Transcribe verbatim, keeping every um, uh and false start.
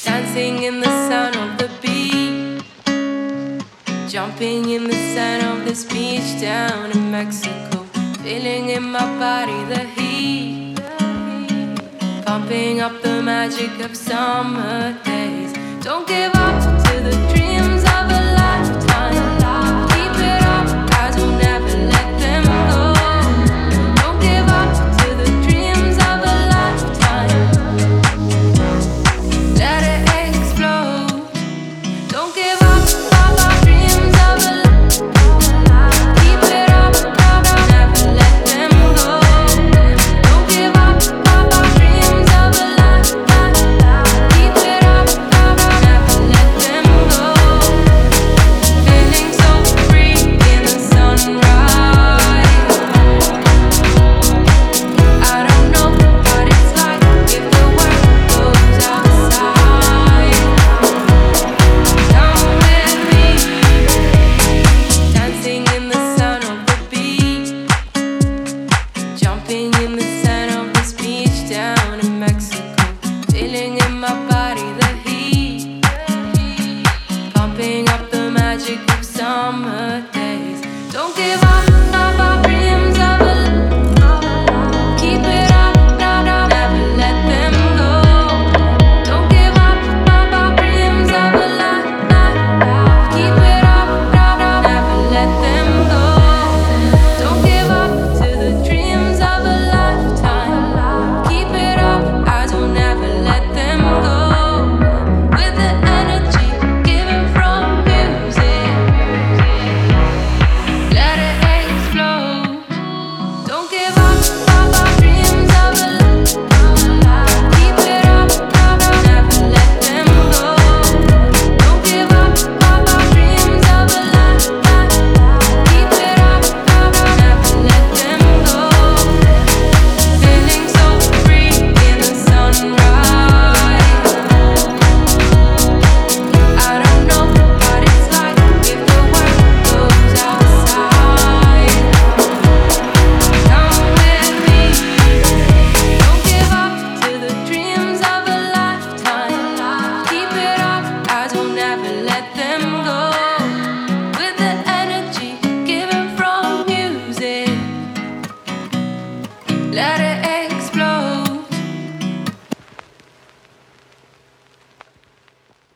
dancing in the sound of the beat, jumping in the sand of this beach down in Mexico, feeling in my body the heat, pumping up the magic of summer days. Don't give up to the dreams of a lifetime. Keep it up, I don't ever let them go. Don't give up to the dreams of a lifetime. Let it explode. Don't give up on our dreams of a lifetime. Keep it up, I don't ever let them go. Don't give up on our dreams of a lifetime. Keep it up, I don't ever let them go. Feeling so free in the sunrise. I don't know what it's like if the world goes outside. Come with me, dancing in the sound of the beat, jumping in the sand of this beach down in Mexico, feeling in my body